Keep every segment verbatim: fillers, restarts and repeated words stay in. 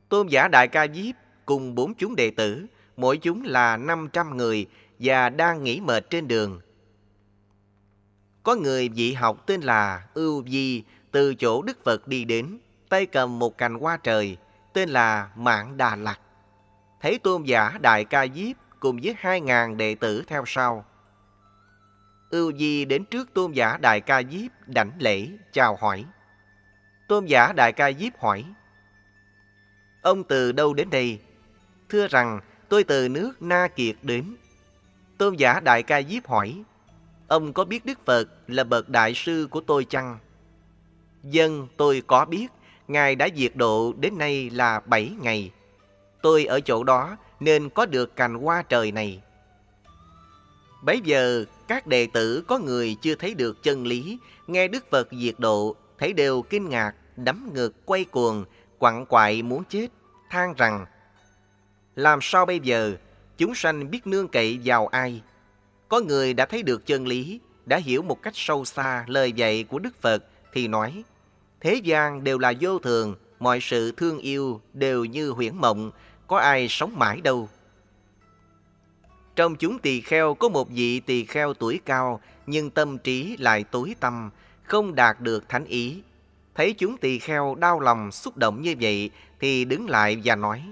Tôn giả Đại Ca Diếp cùng bốn chúng đệ tử, mỗi chúng là năm trăm người và đang nghỉ mệt trên đường. Có người vị học tên là Ưu Di từ chỗ Đức Phật đi đến, tay cầm một cành hoa trời, tên là Mạn Đà Lặc. Thấy Tôn giả Đại Ca Diếp cùng với hai ngàn đệ tử theo sau. Ưu Di đến trước Tôn giả Đại Ca Diếp đảnh lễ, chào hỏi. Tôn giả Đại Ca Diếp hỏi: ông từ đâu đến đây? Thưa rằng tôi từ nước Na Kiệt đến. Tôn giả Đại Ca Diếp hỏi: ông có biết Đức Phật là bậc đại sư của tôi chăng? Dân tôi có biết, Ngài đã diệt độ đến nay là bảy ngày. Tôi ở chỗ đó nên có được cành hoa trời này. Bấy giờ các đệ tử có người chưa thấy được chân lý, nghe Đức Phật diệt độ, thấy đều kinh ngạc, đấm ngực quay cuồng, quặn quại muốn chết, than rằng: làm sao bây giờ? Chúng sanh biết nương cậy vào ai? Có người đã thấy được chân lý, đã hiểu một cách sâu xa lời dạy của Đức Phật, thì nói: thế gian đều là vô thường, mọi sự thương yêu đều như huyễn mộng, có ai sống mãi đâu. Trong chúng tỳ kheo có một vị tỳ kheo tuổi cao, nhưng tâm trí lại tối tăm, không đạt được thánh ý. Thấy chúng tỳ kheo đau lòng xúc động như vậy, thì đứng lại và nói: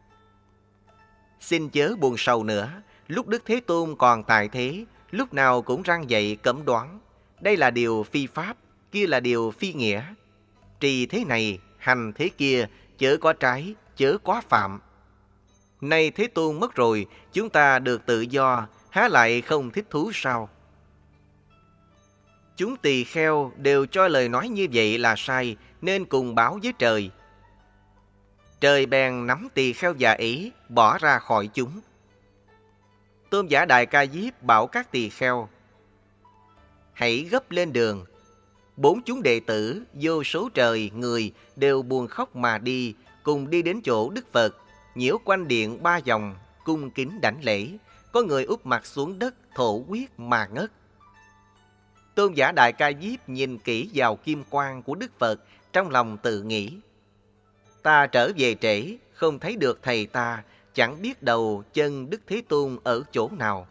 xin chớ buồn sầu nữa, lúc Đức Thế Tôn còn tại thế, lúc nào cũng răn dạy cấm đoán. Đây là điều phi pháp, kia là điều phi nghĩa. Trì thế này, hành thế kia, chớ có trái, chớ quá phạm. Nay Thế Tôn mất rồi, chúng ta được tự do, há lại không thích thú sao? Chúng tỳ kheo đều cho lời nói như vậy là sai, nên cùng báo với trời. Trời bèn nắm tỳ kheo già ấy, bỏ ra khỏi chúng. Tôn giả Đại Ca Diếp bảo các tỳ kheo: hãy gấp lên đường. Bốn chúng đệ tử, vô số trời người đều buồn khóc mà đi, cùng đi đến chỗ Đức Phật, nhiễu quanh điện ba vòng, cung kính đảnh lễ. Có người úp mặt xuống đất, thổ huyết mà ngất. Tôn giả Đại Ca Diếp nhìn kỹ vào kim quang của Đức Phật, trong lòng tự nghĩ: ta trở về trễ, không thấy được thầy ta, chẳng biết đầu chân Đức Thế Tôn ở chỗ nào.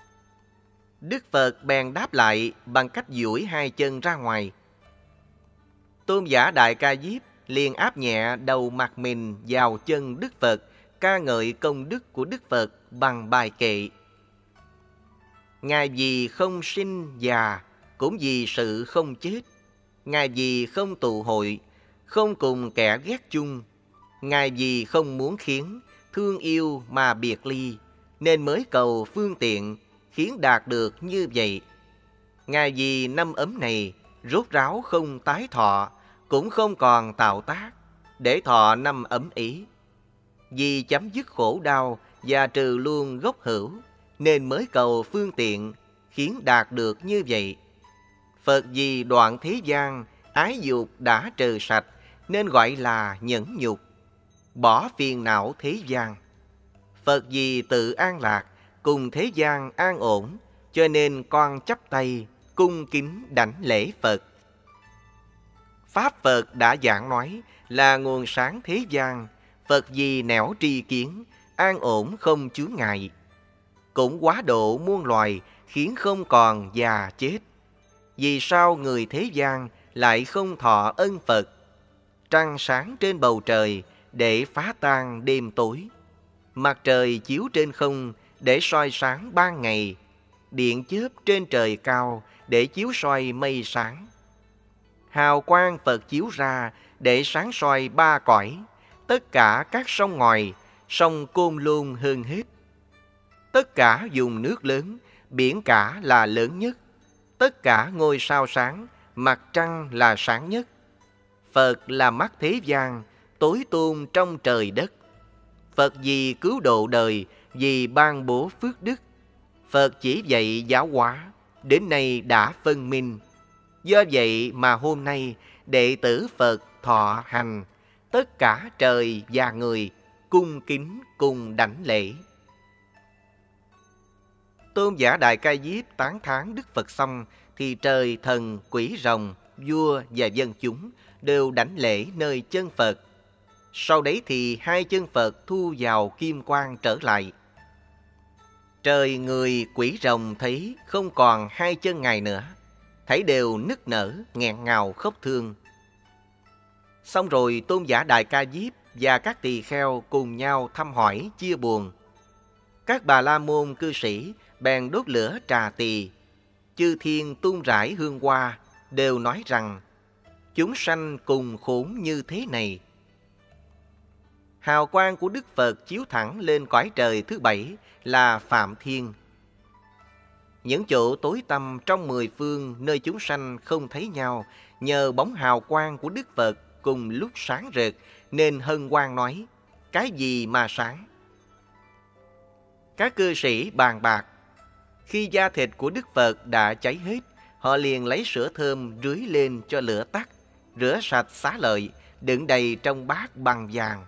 Đức Phật bèn đáp lại bằng cách duỗi hai chân ra ngoài. Tôn giả Đại Ca Diếp liền áp nhẹ đầu mặt mình vào chân Đức Phật, ca ngợi công đức của Đức Phật bằng bài kệ: Ngài vì không sinh già, cũng vì sự không chết. Ngài vì không tụ hội, không cùng kẻ ghét chung. Ngài vì không muốn khiến thương yêu mà biệt ly, nên mới cầu phương tiện khiến đạt được như vậy. Ngài vì năm ấm này rốt ráo không tái thọ, cũng không còn tạo tác để thọ năm ấm ý. Vì chấm dứt khổ đau và trừ luôn gốc hữu, nên mới cầu phương tiện khiến đạt được như vậy. Phật vì đoạn thế gian, ái dục đã trừ sạch, nên gọi là nhẫn nhục, bỏ phiền não thế gian. Phật vì tự an lạc, cùng thế gian an ổn, cho nên con chắp tay cung kính đảnh lễ Phật. Pháp Phật đã giảng nói là nguồn sáng thế gian. Phật vì nẻo tri kiến, an ổn không chướng ngại, cũng quá độ muôn loài, khiến không còn già chết. Vì sao người thế gian lại không thọ ân Phật? Trăng sáng trên bầu trời để phá tan đêm tối, mặt trời chiếu trên không để soi sáng ban ngày, điện chớp trên trời cao để chiếu soi mây sáng. Hào quang Phật chiếu ra để sáng soi ba cõi, tất cả các sông ngòi, sông Côn Lôn hơn hết. Tất cả vùng nước lớn, biển cả là lớn nhất. Tất cả ngôi sao sáng, mặt trăng là sáng nhất. Phật là mắt thế gian, tối tôn trong trời đất. Phật vì cứu độ đời, vì ban bố phước đức. Phật chỉ dạy giáo hóa, đến nay đã phân minh. Do vậy mà hôm nay, đệ tử Phật thọ hành, tất cả trời và người cung kính cùng đảnh lễ. Tôn giả Đại Ca Diếp tán thán Đức Phật xong, thì trời thần, quỷ rồng, vua và dân chúng đều đảnh lễ nơi chân Phật. Sau đấy thì hai chân Phật thu vào kim quang trở lại. Trời người quỷ rồng thấy không còn hai chân Ngài nữa, thấy đều nức nở, nghẹn ngào khóc thương. Xong rồi tôn giả Đại Ca Diếp và các tỳ kheo cùng nhau thăm hỏi chia buồn. Các Bà La Môn cư sĩ bèn đốt lửa trà tỳ, chư thiên tung rải hương hoa, đều nói rằng chúng sanh cùng khốn như thế này. Hào quang của Đức Phật chiếu thẳng lên cõi trời thứ bảy là Phạm Thiên. Những chỗ tối tăm trong mười phương nơi chúng sanh không thấy nhau, nhờ bóng hào quang của Đức Phật cùng lúc sáng rực, nên hân hoan nói, cái gì mà sáng? Các cư sĩ bàn bạc, khi da thịt của Đức Phật đã cháy hết, họ liền lấy sữa thơm rưới lên cho lửa tắt, rửa sạch xá lợi, đựng đầy trong bát bằng vàng.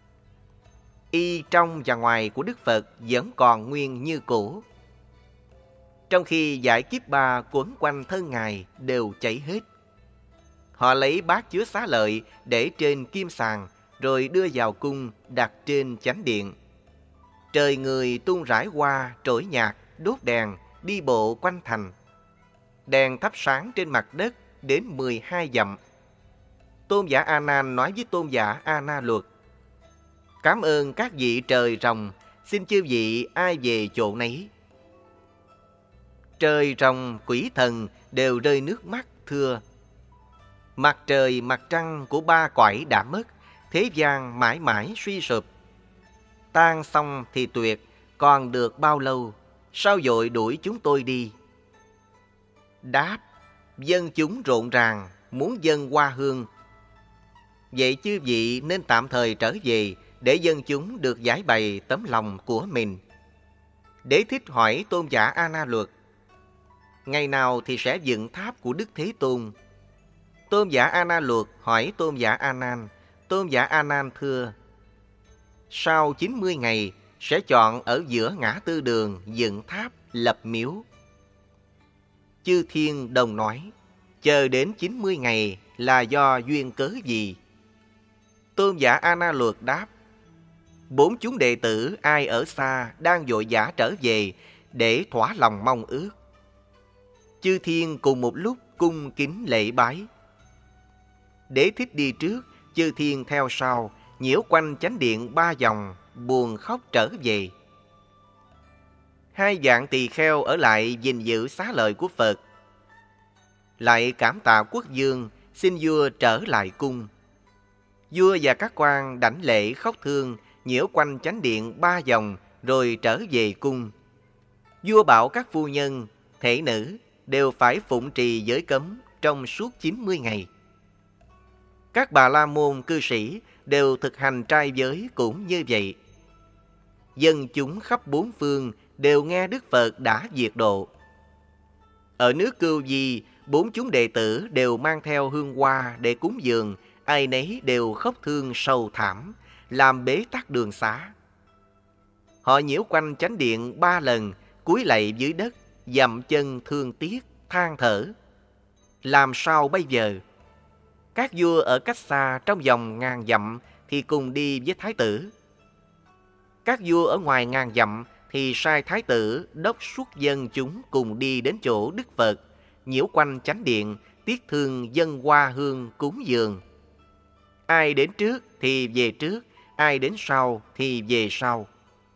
Y trong và ngoài của Đức Phật vẫn còn nguyên như cũ. Trong khi giải kiếp ba quấn quanh thân Ngài đều cháy hết. Họ lấy bát chứa xá lợi để trên kim sàng, rồi đưa vào cung đặt trên chánh điện. Trời người tung rải hoa, trỗi nhạc, đốt đèn, đi bộ quanh thành. Đèn thắp sáng trên mặt đất đến mười hai dặm. Tôn giả A Nan nói với tôn giả A Na Luật, cảm ơn các vị trời rồng, xin chư vị ai về chỗ nấy. Trời rồng, quỷ thần đều rơi nước mắt thưa, mặt trời mặt trăng của ba cõi đã mất, thế gian mãi mãi suy sụp. Tan xong thì tuyệt, còn được bao lâu, sao vội đuổi chúng tôi đi? Đáp, dân chúng rộn ràng, muốn dâng hoa hương. Vậy chư vị nên tạm thời trở về, để dân chúng được giải bày tấm lòng của mình. Đế thích hỏi tôn giả A Na Luật, ngày nào thì sẽ dựng tháp của Đức Thế Tôn? Tôn giả A Na Luật hỏi tôn giả A Nan. Tôn giả A Nan thưa, sau chín mươi ngày sẽ chọn ở giữa ngã tư đường dựng tháp lập miếu. Chư thiên đồng nói, chờ đến chín mươi ngày là do duyên cớ gì? Tôn giả A Na Luật đáp, bốn chúng đệ tử ai ở xa đang vội vã trở về để thỏa lòng mong ước. Chư thiên cùng một lúc cung kính lễ bái. Đế thích đi trước, chư thiên theo sau, nhiễu quanh chánh điện ba vòng, buồn khóc trở về. Hai vạn tỳ kheo ở lại gìn giữ xá lợi của Phật. Lại cảm tạ quốc vương, xin vua trở lại cung. Vua và các quan đảnh lễ khóc thương, nhiễu quanh chánh điện ba vòng, rồi trở về cung. Vua bảo các phu nhân, thể nữ đều phải phụng trì giới cấm trong suốt chín mươi ngày. Các Bà La Môn cư sĩ đều thực hành trai giới cũng như vậy. Dân chúng khắp bốn phương đều nghe Đức Phật đã diệt độ. Ở nước Cưu Di, bốn chúng đệ tử đều mang theo hương hoa để cúng dường, ai nấy đều khóc thương sầu thảm, làm bế tắc đường xá. Họ nhiễu quanh chánh điện ba lần, cúi lạy dưới đất, dậm chân thương tiếc, than thở. Làm sao bây giờ? Các vua ở cách xa trong vòng ngàn dặm thì cùng đi với thái tử. Các vua ở ngoài ngàn dặm thì sai thái tử đốc xuất dân chúng cùng đi đến chỗ Đức Phật, nhiễu quanh chánh điện, tiếc thương dâng hoa hương cúng dường. Ai đến trước thì về trước, ai đến sau thì về sau.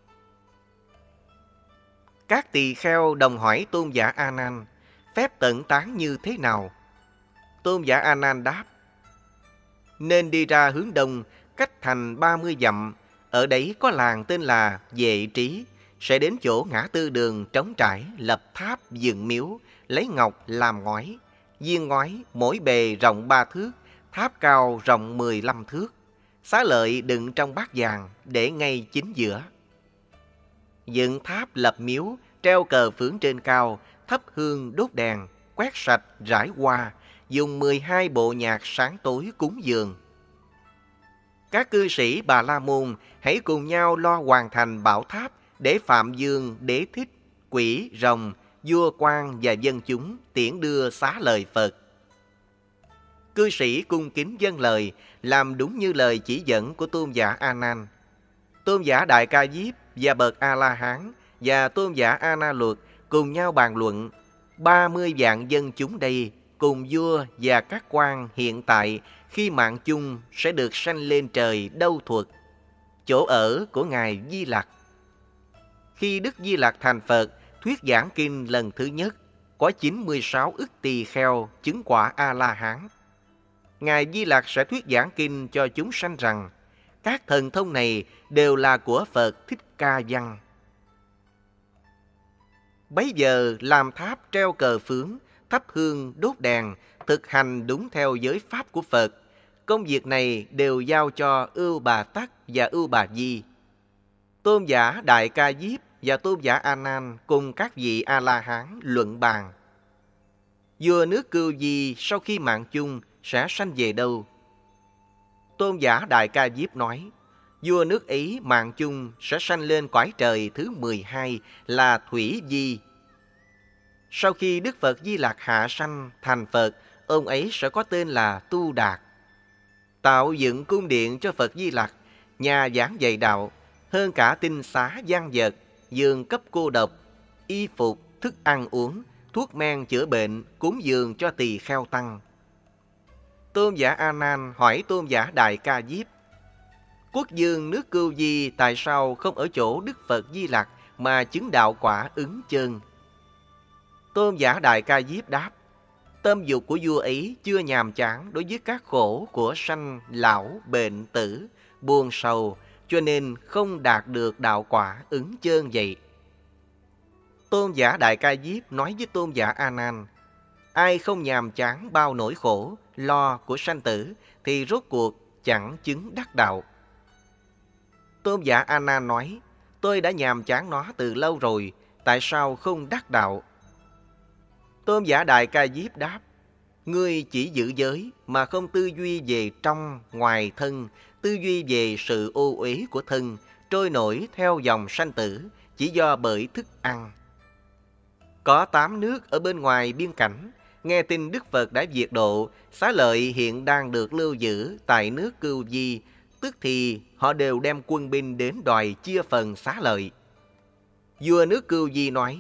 Các tỳ kheo đồng hỏi tôn giả A Nan, phép tận tán như thế nào? Tôn giả A Nan đáp, nên đi ra hướng đông, cách thành ba mươi dặm, ở đấy có làng tên là Vệ Trí, sẽ đến chỗ ngã tư đường trống trải, lập tháp dựng miếu, lấy ngọc làm ngói, viên ngói mỗi bề rộng ba thước, tháp cao rộng mười lăm thước, xá lợi đựng trong bát vàng để ngay chính giữa. Dựng tháp lập miếu, treo cờ phướng trên cao, thắp hương đốt đèn, quét sạch rải hoa, dùng mười hai bộ nhạc sáng tối cúng dường. Các cư sĩ Bà La Môn hãy cùng nhau lo hoàn thành bảo tháp để Phạm Dương, Đế Thích, quỷ, rồng, vua quan và dân chúng tiễn đưa xá lợi Phật. Cư sĩ cung kính vâng lời, làm đúng như lời chỉ dẫn của tôn giả A Nan. Tôn giả Đại Ca Diếp và bậc A La Hán và tôn giả A Na Luật cùng nhau bàn luận. Ba mươi vạn dân chúng đây cùng vua và các quan hiện tại khi mạng chung sẽ được sanh lên trời đâu thuật, chỗ ở của ngài Di Lặc. Khi Đức Di Lặc thành Phật, thuyết giảng kinh lần thứ nhất, có chín mươi sáu ức tỳ kheo chứng quả A La Hán. Ngài Di Lặc sẽ thuyết giảng kinh cho chúng sanh rằng các thần thông này đều là của Phật Thích Ca Văn. Bấy giờ làm tháp treo cờ phướng, thắp hương đốt đèn, thực hành đúng theo giới pháp của Phật. Công việc này đều giao cho Ưu Bà Tắc và Ưu Bà Di. Tôn giả Đại Ca Diếp và tôn giả A Nan cùng các vị A La Hán luận bàn. Vua nước Cưu Di sau khi mạng chung sẽ sanh về đâu? Tôn giả Đại Ca Diếp nói, vua nước Ý mạng chung sẽ sanh lên cõi trời thứ mười hai là Thủy Di. Sau khi Đức Phật Di Lặc hạ sanh thành Phật, ông ấy sẽ có tên là Tu Đạt. Tạo dựng cung điện cho Phật Di Lặc, nhà giảng dạy đạo, hơn cả tinh xá gian vật, giường cấp cô độc, y phục, thức ăn uống, thuốc men chữa bệnh, cúng dường cho tỳ kheo tăng. Tôn giả A Nan hỏi tôn giả Đại Ca Diếp, quốc dương nước Cưu Di tại sao không ở chỗ Đức Phật Di Lặc mà chứng đạo quả Ứng Chơn? Tôn giả Đại Ca Diếp đáp, tâm dục của vua ấy chưa nhàm chán đối với các khổ của sanh, lão, bệnh, tử, buồn sầu, cho nên không đạt được đạo quả Ứng Chơn vậy. Tôn giả Đại Ca Diếp nói với tôn giả A Nan, ai không nhàm chán bao nỗi khổ, lo của sanh tử thì rốt cuộc chẳng chứng đắc đạo. Tôn giả A Nan nói, tôi đã nhàm chán nó từ lâu rồi, tại sao không đắc đạo? Tôn giả Đại Ca Diếp đáp, ngươi chỉ giữ giới mà không tư duy về trong, ngoài thân, tư duy về sự ô uế của thân, trôi nổi theo dòng sanh tử, chỉ do bởi thức ăn. Có tám nước ở bên ngoài biên cảnh, nghe tin Đức Phật đã diệt độ, xá lợi hiện đang được lưu giữ tại nước Cưu Di, tức thì họ đều đem quân binh đến đòi chia phần xá lợi. Vua nước Cưu Di nói,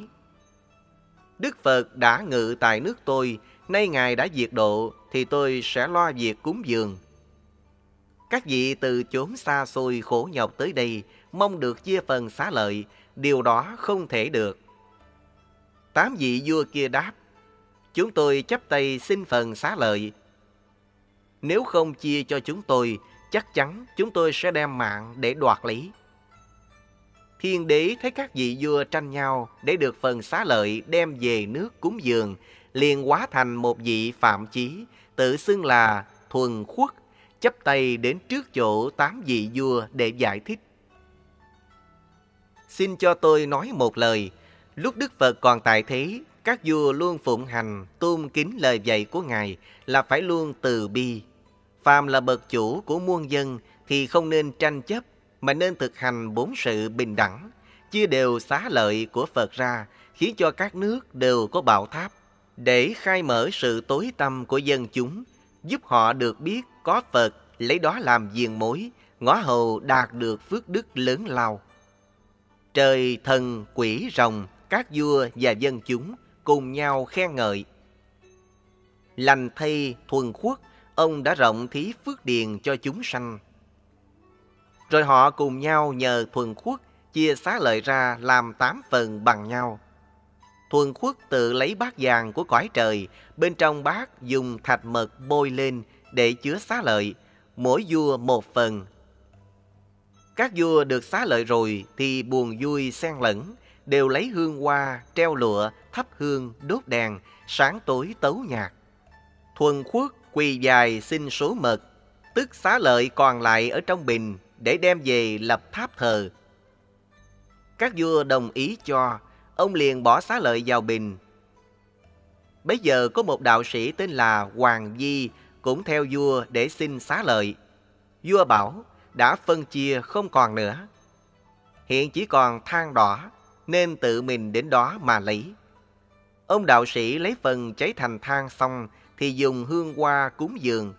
Đức Phật đã ngự tại nước tôi, nay Ngài đã diệt độ, thì tôi sẽ lo việc cúng dường. Các vị từ chốn xa xôi khổ nhọc tới đây, mong được chia phần xá lợi, điều đó không thể được. Tám vị vua kia đáp, chúng tôi chắp tay xin phần xá lợi. Nếu không chia cho chúng tôi, chắc chắn chúng tôi sẽ đem mạng để đoạt lấy. Thiên đế thấy các vị vua tranh nhau để được phần xá lợi đem về nước cúng dường, liền hóa thành một vị phạm chí, tự xưng là Thuần Khuất, chắp tay đến trước chỗ tám vị vua để giải thích. Xin cho tôi nói một lời. Lúc Đức Phật còn tại thế, các vua luôn phụng hành, tôn kính lời dạy của Ngài là phải luôn từ bi. Phàm là bậc chủ của muôn dân thì không nên tranh chấp, mà nên thực hành bốn sự bình đẳng, chia đều xá lợi của Phật ra, khiến cho các nước đều có bảo tháp, để khai mở sự tối tăm của dân chúng, giúp họ được biết có Phật, lấy đó làm diền mối, ngõ hầu đạt được phước đức lớn lao. Trời, thần, quỷ, rồng, các vua và dân chúng cùng nhau khen ngợi. Lành thay Thuần Khuất, ông đã rộng thí phước điền cho chúng sanh. Rồi họ cùng nhau nhờ Thuần Khuất chia xá lợi ra làm tám phần bằng nhau. Thuần Khuất tự lấy bát vàng của cõi trời, bên trong bát dùng thạch mật bôi lên để chứa xá lợi, mỗi vua một phần. Các vua được xá lợi rồi thì buồn vui xen lẫn, đều lấy hương hoa, treo lụa, thắp hương, đốt đèn, sáng tối tấu nhạc. Thuần Khuất quỳ dài xin số mật, tức xá lợi còn lại ở trong bình, để đem về lập tháp thờ. Các vua đồng ý cho, ông liền bỏ xá lợi vào bình. Bấy giờ có một đạo sĩ tên là Hoàng Di cũng theo vua để xin xá lợi. Vua bảo đã phân chia không còn nữa, hiện chỉ còn than đỏ, nên tự mình đến đó mà lấy. Ông đạo sĩ lấy phần cháy thành than xong thì dùng hương hoa cúng dường.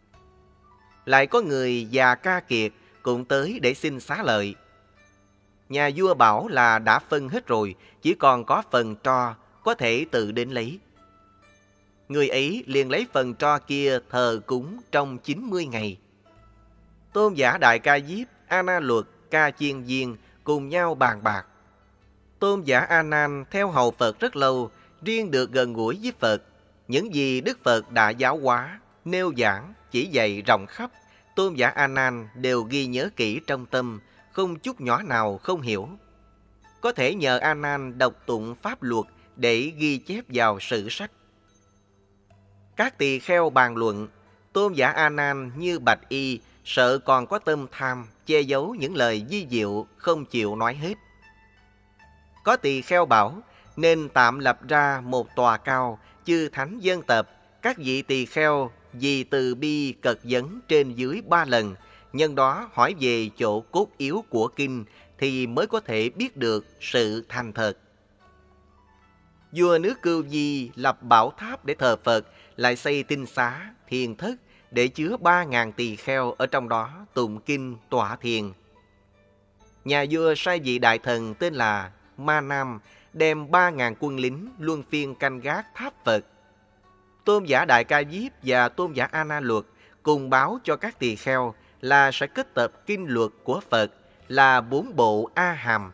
Lại có người già ca kiệt cũng tới để xin xá lợi. Nhà vua bảo là đã phân hết rồi, chỉ còn có phần tro, có thể tự đến lấy. Người ấy liền lấy phần tro kia thờ cúng trong chín mươi ngày. Tôn giả Đại Ca Diếp, A Na Luật, Ca Chiên Viên cùng nhau bàn bạc. Tôn giả A Nan theo hầu Phật rất lâu, riêng được gần gũi với Phật. Những gì Đức Phật đã giáo hóa, nêu giảng, chỉ dạy rộng khắp, tôn giả A Nan đều ghi nhớ kỹ trong tâm, không chút nhỏ nào không hiểu. Có thể nhờ A Nan đọc tụng pháp luật để ghi chép vào sử sách. Các tỳ kheo bàn luận, tôn giả A Nan như bạch y, sợ còn có tâm tham, che giấu những lời vi diệu, không chịu nói hết. Có tỳ kheo bảo, nên tạm lập ra một tòa cao, chư thánh dân tập, các vị tỳ kheo vì từ bi cật vấn trên dưới ba lần, nhân đó hỏi về chỗ cốt yếu của kinh thì mới có thể biết được sự thành thật. Vua nước Cưu Di lập bảo tháp để thờ Phật, lại xây tinh xá, thiền thất để chứa ba ngàn tỳ kheo ở trong đó tụng kinh tọa thiền. Nhà vua sai vị đại thần tên là Ma Nam đem ba ngàn quân lính luân phiên canh gác tháp Phật. Tôn giả Đại Ca Diếp và tôn giả A Na Luật cùng báo cho các tỳ kheo là sẽ kết tập kinh luật của Phật là bốn bộ A Hàm.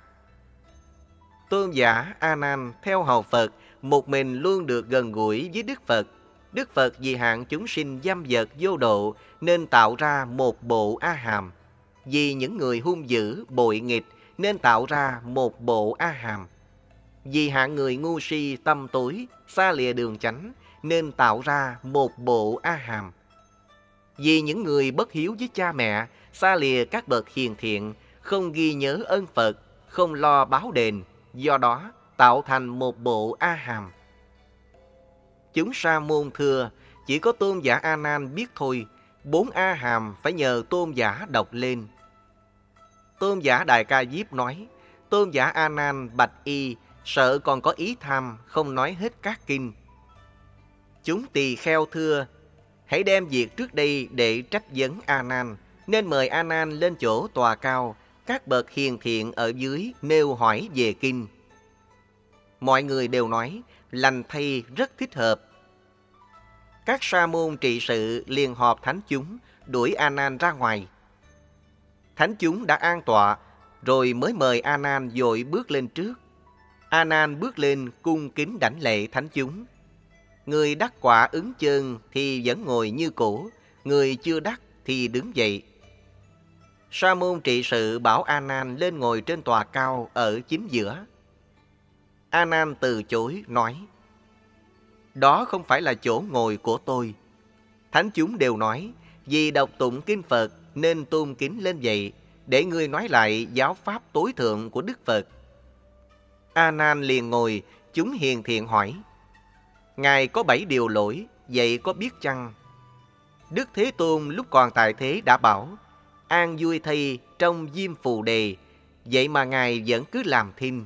Tôn giả A Nan theo hầu Phật, một mình luôn được gần gũi với Đức Phật. Đức Phật vì hạn chúng sinh dâm vật vô độ nên tạo ra một bộ A Hàm. Vì những người hung dữ, bội nghịch nên tạo ra một bộ A Hàm. Vì hạng người ngu si tâm tối, xa lìa đường chánh nên tạo ra một bộ A Hàm. Vì những người bất hiếu với cha mẹ, xa lìa các bậc hiền thiện, không ghi nhớ ơn Phật, không lo báo đền, do đó tạo thành một bộ A Hàm. Chúng sa môn thưa, chỉ có tôn giả A Nan biết thôi, bốn A Hàm phải nhờ tôn giả đọc lên. Tôn giả Đại Ca Diếp nói, tôn giả A Nan bạch y, sợ còn có ý tham, không nói hết các kinh. Chúng tỳ kheo thưa, hãy đem việc trước đây để trách vấn A Nan, nên mời A Nan lên chỗ tòa cao, các bậc hiền thiện ở dưới nêu hỏi về kinh. Mọi người đều nói, lành thay rất thích hợp. Các sa môn trị sự liền họp thánh chúng, đuổi A Nan ra ngoài. Thánh chúng đã an tọa, rồi mới mời A Nan vội bước lên trước. A Nan bước lên cung kính đảnh lễ thánh chúng. Người đắc quả ứng chơn thì vẫn ngồi như cũ, người chưa đắc thì đứng dậy. Sa môn trị sự bảo A Nan lên ngồi trên tòa cao ở chính giữa. A Nan từ chối nói, đó không phải là chỗ ngồi của tôi. Thánh chúng đều nói, vì đọc tụng kinh Phật nên tôn kính lên vậy, để ngươi nói lại giáo pháp tối thượng của Đức Phật. A Nan liền ngồi, chúng hiền thiện hỏi, Ngài có bảy điều lỗi, vậy có biết chăng? Đức Thế Tôn lúc còn tại thế đã bảo, an vui thay trong diêm phù đề, vậy mà Ngài vẫn cứ làm thinh.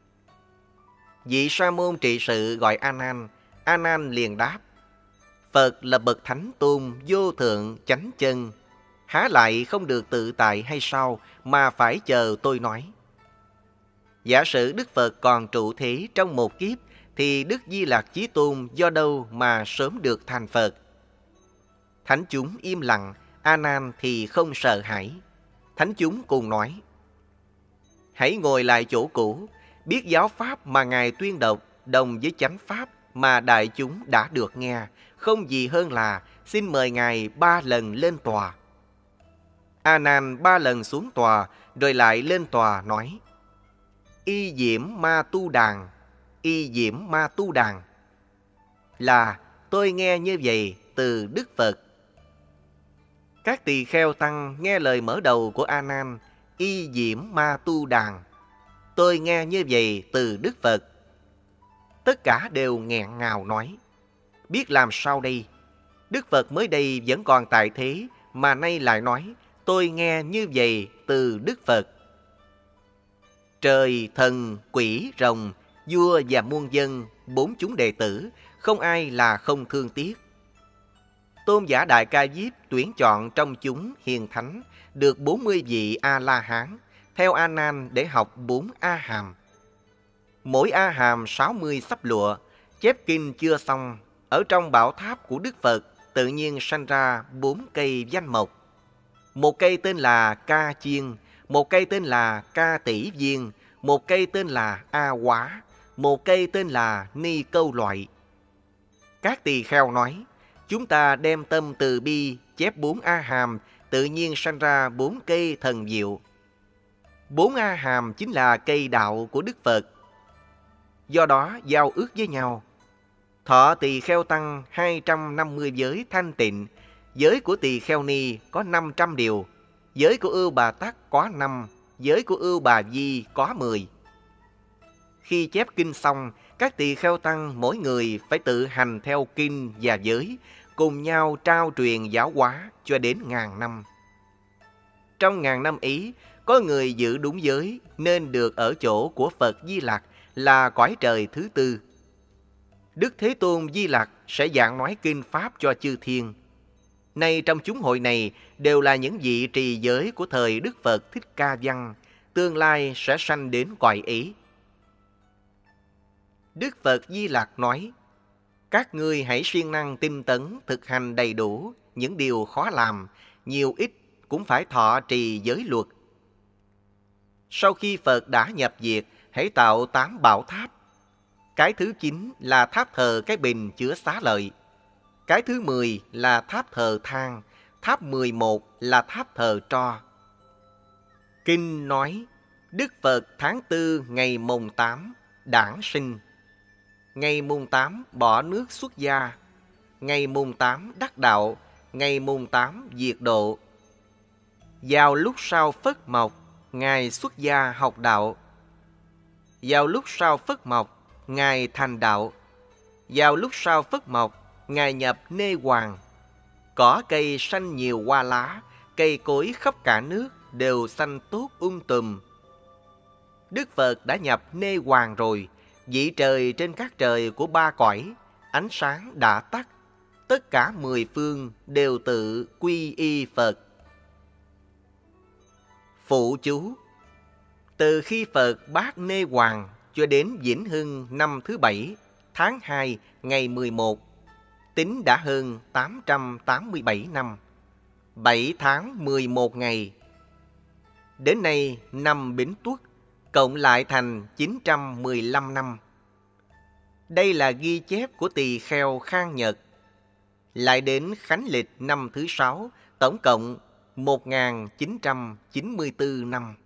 Vị sa môn trị sự gọi A Nan, A Nan liền đáp, Phật là bậc thánh tôn vô thượng chánh chân, há lại không được tự tại hay sao mà phải chờ tôi nói. Giả sử Đức Phật còn trụ thế trong một kiếp, thì Đức Di Lạc Chí Tôn do đâu mà sớm được thành Phật? Thánh chúng im lặng, A Nan thì không sợ hãi. Thánh chúng cùng nói, hãy ngồi lại chỗ cũ, biết giáo pháp mà Ngài tuyên đọc đồng với chánh pháp mà đại chúng đã được nghe, không gì hơn là xin mời Ngài ba lần lên tòa. A Nan ba lần xuống tòa, rồi lại lên tòa nói, Y Diễm Ma Tu Đàn, Y Diễm Ma Tu Đàn, là tôi nghe như vậy từ Đức Phật. Các tỳ kheo tăng nghe lời mở đầu của A Nan, Y Diễm Ma Tu Đàn, tôi nghe như vậy từ Đức Phật. Tất cả đều nghẹn ngào nói, biết làm sao đây? Đức Phật mới đây vẫn còn tại thế, mà nay lại nói, tôi nghe như vậy từ Đức Phật. Trời, thần, quỷ, rồng, vua và muôn dân, bốn chúng đệ tử, không ai là không thương tiếc. Tôn giả Đại Ca Diếp tuyển chọn trong chúng hiền thánh được bốn mươi vị A-la-hán, theo A Nan để học bốn A Hàm. Mỗi A Hàm sáu mươi sắp lụa, chép kinh chưa xong, ở trong bảo tháp của Đức Phật tự nhiên sanh ra bốn cây danh mộc. Một cây tên là Ca Chiên, một cây tên là Ca Tỷ Viên, một cây tên là A Quá, một cây tên là Ni Câu Loại. Các tỳ kheo nói, chúng ta đem tâm từ bi chép bốn A Hàm, tự nhiên sanh ra bốn cây thần diệu. Bốn A Hàm chính là cây đạo của Đức Phật. Do đó giao ước với nhau. Thọ tỳ kheo tăng hai trăm năm mươi giới thanh tịnh, giới của tỳ kheo ni có năm trăm điều, giới của Ưu Bà Tắc có năm, giới của Ưu Bà Di có mười. Khi chép kinh xong, các tỳ kheo tăng mỗi người phải tự hành theo kinh và giới, cùng nhau trao truyền giáo hóa cho đến ngàn năm. Trong ngàn năm ấy, có người giữ đúng giới nên được ở chỗ của Phật Di Lặc là cõi trời thứ tư. Đức Thế Tôn Di Lặc sẽ giảng nói kinh Pháp cho chư thiên. Nay trong chúng hội này đều là những vị trì giới của thời Đức Phật Thích Ca Văn, tương lai sẽ sanh đến cõi ấy. Đức Phật Di Lặc nói, các ngươi hãy siêng năng tinh tấn thực hành đầy đủ những điều khó làm, nhiều ít cũng phải thọ trì giới luật. Sau khi Phật đã nhập diệt, hãy tạo tám bảo tháp. Cái thứ chín là tháp thờ cái bình chứa xá lợi. Cái thứ mười là tháp thờ than. Tháp mười một là tháp thờ tro. Kinh nói, Đức Phật tháng tư ngày mùng tám đản sinh. Ngày mùng tám bỏ nước xuất gia. Ngày mùng tám đắc đạo. Ngày mùng tám diệt độ. Vào lúc sau Phất Mộc, Ngài xuất gia học đạo. Vào lúc sau Phất Mộc, Ngài thành đạo. Vào lúc sau Phất Mộc, Ngài nhập Nê Hoàng. Cỏ cây xanh nhiều hoa lá, cây cối khắp cả nước đều xanh tốt um tùm. Đức Phật đã nhập Nê Hoàng rồi, vị trời trên các trời của ba cõi, ánh sáng đã tắt. Tất cả mười phương đều tự quy y Phật. Phụ chú: từ khi Phật bát Nê Hoàng cho đến Vĩnh Hưng năm thứ bảy, tháng hai, ngày mười một, tính đã hơn tám trăm tám mươi bảy năm, bảy tháng mười một ngày. Đến nay năm Bính Tuất, cộng lại thành chín trăm mười lăm năm. Đây là ghi chép của tỳ kheo Khang Nhật. Lại đến Khánh Lịch năm thứ sáu, tổng cộng một nghìn chín trăm chín mươi tư năm.